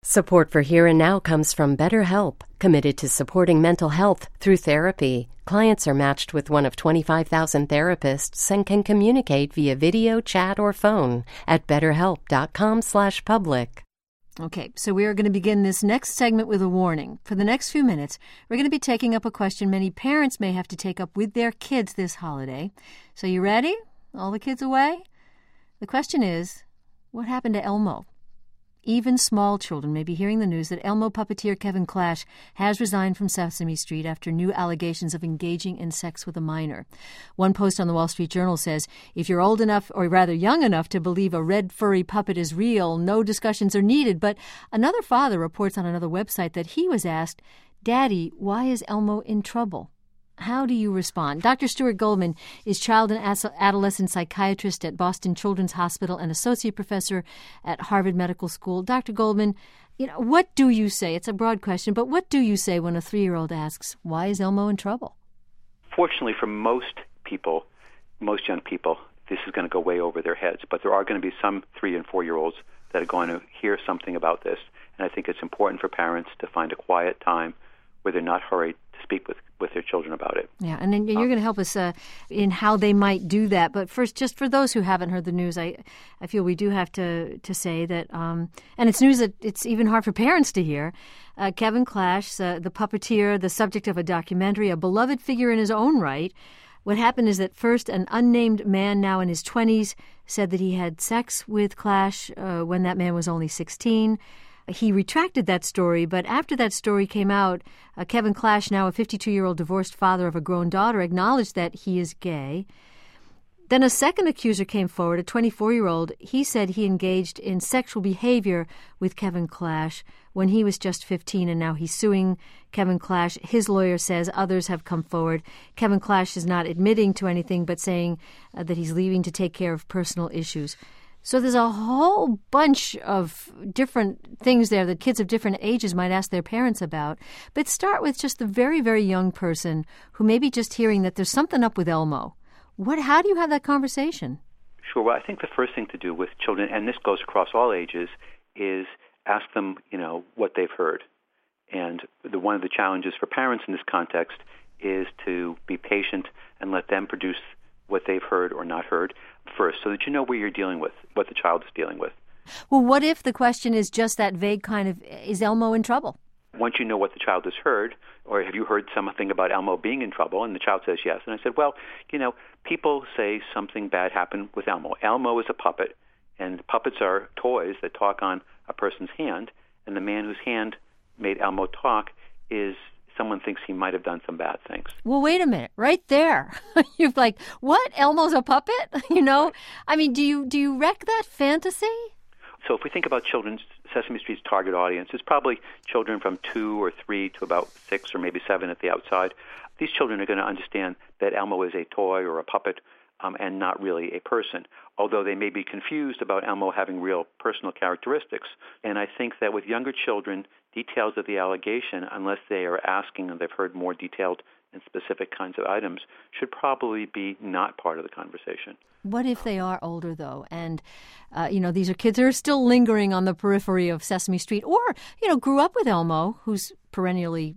Support for Here and Now comes from BetterHelp, committed to supporting mental health through therapy. Clients are matched with one of 25,000 therapists and can communicate via video, chat, or phone at betterhelp.com/public. Okay, so we are going to begin this next segment with a warning. For the next few minutes, we're going to be taking up a question many parents may have to take up with their kids this holiday. So you ready? All the kids away? The question is, what happened to Elmo? Even small children may be hearing the news that Elmo puppeteer Kevin Clash has resigned from Sesame Street after new allegations of engaging in sex with a minor. One post on the Wall Street Journal says, if you're old enough, or rather young enough, to believe a red furry puppet is real, no discussions are needed. But another father reports on another website that he was asked, Daddy, why is Elmo in trouble? How do you respond? Dr. Stuart Goldman is child and adolescent psychiatrist at Boston Children's Hospital and associate professor at Harvard Medical School. Dr. Goldman, what do you say? It's a broad question, but what do you say when a 3-year-old asks, why is Elmo in trouble? Fortunately, for most people, most young people, this is going to go way over their heads. But there are going to be some 3- and 4-year-olds that are going to hear something about this. And I think it's important for parents to find a quiet time where they're not hurried to speak with their children about it. Yeah, and then you're going to help us in how they might do that. But first, just for those who haven't heard the news, I feel we do have to say that, and it's news that it's even hard for parents to hear. Kevin Clash, the puppeteer, the subject of a documentary, a beloved figure in his own right. What happened is that first an unnamed man now in his 20s said that he had sex with Clash when that man was only 16. He retracted that story, but after that story came out, Kevin Clash, now a 52-year-old divorced father of a grown daughter, acknowledged that he is gay. Then a second accuser came forward, a 24-year-old. He said he engaged in sexual behavior with Kevin Clash when he was just 15, and now he's suing Kevin Clash. His lawyer says others have come forward. Kevin Clash is not admitting to anything but saying that he's leaving to take care of personal issues. So there's a whole bunch of different things there that kids of different ages might ask their parents about. But start with just the very, very young person who may be just hearing that there's something up with Elmo. How do you have that conversation? Sure. Well, I think the first thing to do with children, and this goes across all ages, is ask them, what they've heard. And one of the challenges for parents in this context is to be patient and let them produce what they've heard or not heard first, so that you know where you're dealing with, what the child is dealing with. Well, what if the question is just that vague kind of, is Elmo in trouble? Once you know what the child has heard, or have you heard something about Elmo being in trouble, and the child says yes. And I said, well, people say something bad happened with Elmo. Elmo is a puppet, and puppets are toys that talk on a person's hand, and the man whose hand made Elmo talk is someone thinks he might have done some bad things. Well, wait a minute. Right there. You're like, what? Elmo's a puppet? Right. I mean, do you wreck that fantasy? So if we think about children's, Sesame Street's target audience, it's probably children from 2 or 3 to about 6 or maybe 7 at the outside. These children are going to understand that Elmo is a toy or a puppet and not really a person, although they may be confused about Elmo having real personal characteristics. And I think that with younger children, details of the allegation, unless they are asking and they've heard more detailed and specific kinds of items, should probably be not part of the conversation. What if they are older, though, and, these are kids that are still lingering on the periphery of Sesame Street or, grew up with Elmo, who's perennially,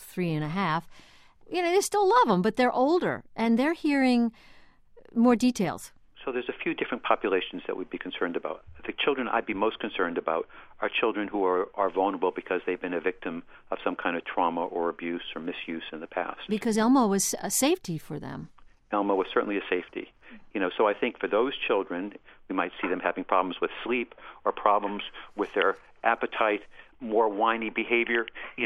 3.5. They still love him, but they're older, and they're hearing more details. So there's a few different populations that we'd be concerned about. The children I'd be most concerned about are children who are vulnerable because they've been a victim of some kind of trauma or abuse or misuse in the past. Because Elmo was a safety for them. Elmo was certainly a safety. So I think for those children, we might see them having problems with sleep or problems with their appetite, more whiny behavior,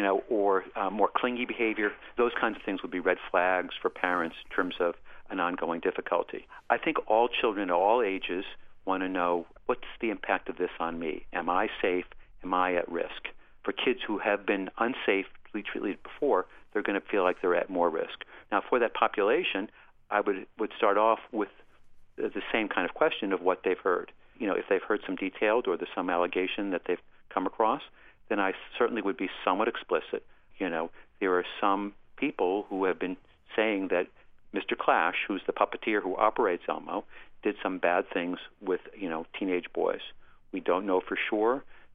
or more clingy behavior. Those kinds of things would be red flags for parents in terms of an ongoing difficulty. I think all children at all ages want to know, what's the impact of this on me? Am I safe? Am I at risk? For kids who have been unsafely treated before, they're going to feel like they're at more risk. Now, for that population, I would start off with the same kind of question of what they've heard. If they've heard some detailed or there's some allegation that they've come across, then I certainly would be somewhat explicit. There are some people who have been saying that Mr. Clash, who's the puppeteer who operates Elmo, did some bad things with, teenage boys. We don't know for sure.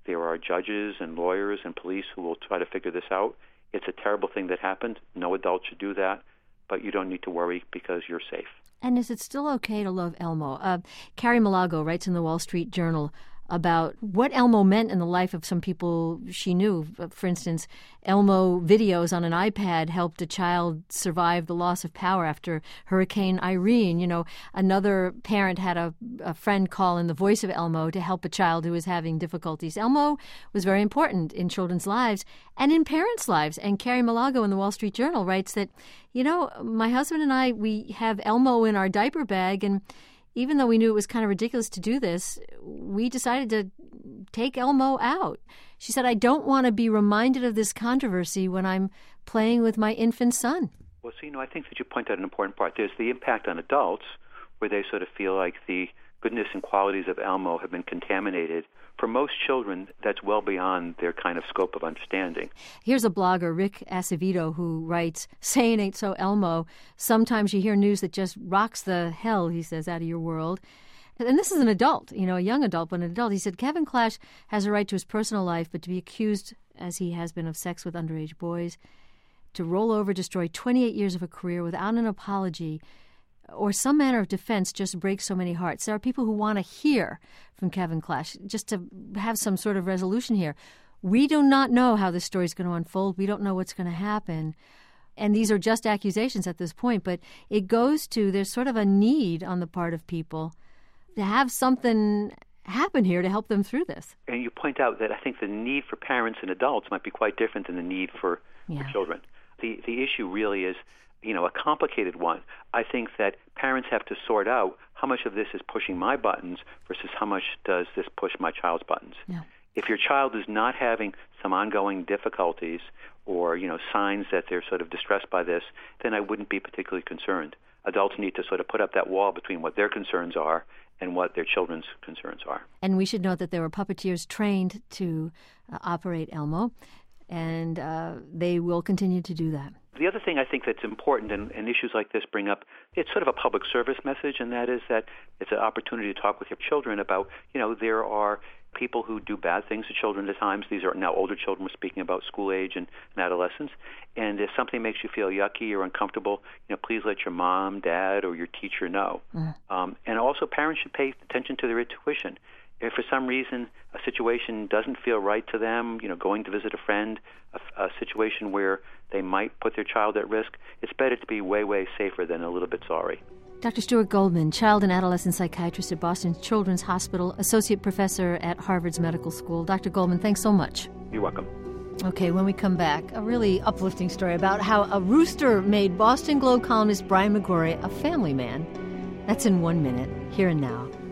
There are judges and lawyers and police who will try to figure this out. It's a terrible thing that happened. No adult should do that, but you don't need to worry because you're safe. And is it still okay to love Elmo? Carrie Malago writes in the Wall Street Journal about what Elmo meant in the life of some people she knew. For instance, Elmo videos on an iPad helped a child survive the loss of power after Hurricane Irene. You know, another parent had a friend call in the voice of Elmo to help a child who was having difficulties. Elmo was very important in children's lives and in parents' lives. And Carrie Malago in the Wall Street Journal writes that, you know, my husband and I, we have Elmo in our diaper bag, and even though we knew it was kind of ridiculous to do this, we decided to take Elmo out. She said, I don't want to be reminded of this controversy when I'm playing with my infant son. Well, so, you know, I think that you point out an important part. There's the impact on adults where they sort of feel like the goodness and qualities of Elmo have been contaminated. For most children, that's well beyond their kind of scope of understanding. Here's a blogger, Rick Acevedo, who writes, "Saying ain't so, Elmo. Sometimes you hear news that just rocks the hell," he says, "out of your world." And this is an adult, you know, a young adult, but an adult. He said, Kevin Clash has a right to his personal life, but to be accused, as he has been, of sex with underage boys, to roll over, destroy 28 years of a career without an apology or some manner of defense just breaks so many hearts. There are people who want to hear from Kevin Clash, just to have some sort of resolution here. We do not know how this story is going to unfold. We don't know what's going to happen. And these are just accusations at this point, but it goes to, there's sort of a need on the part of people to have something happen here to help them through this. And you point out that I think the need for parents and adults might be quite different than the need for children. The issue really is, you know, a complicated one. I think that parents have to sort out how much of this is pushing my buttons versus how much does this push my child's buttons. Yeah. If your child is not having some ongoing difficulties or, you know, signs that they're sort of distressed by this, then I wouldn't be particularly concerned. Adults need to sort of put up that wall between what their concerns are and what their children's concerns are. And we should note that there were puppeteers trained to operate Elmo, and they will continue to do that. The other thing I think that's important, and issues like this bring up, it's sort of a public service message, and that is that it's an opportunity to talk with your children about, you know, there are people who do bad things to children at times. These are now older children. We're speaking about school age and adolescence. And if something makes you feel yucky or uncomfortable, you know, please let your mom, dad, or your teacher know. And also parents should pay attention to their intuition. If for some reason a situation doesn't feel right to them, you know, going to visit a friend, a situation where they might put their child at risk, it's better to be way, way safer than a little bit sorry. Dr. Stuart Goldman, child and adolescent psychiatrist at Boston Children's Hospital, associate professor at Harvard's Medical School. Dr. Goldman, thanks so much. You're welcome. Okay, when we come back, a really uplifting story about how a rooster made Boston Globe columnist Brian McGrory a family man. That's in 1 minute, here and now.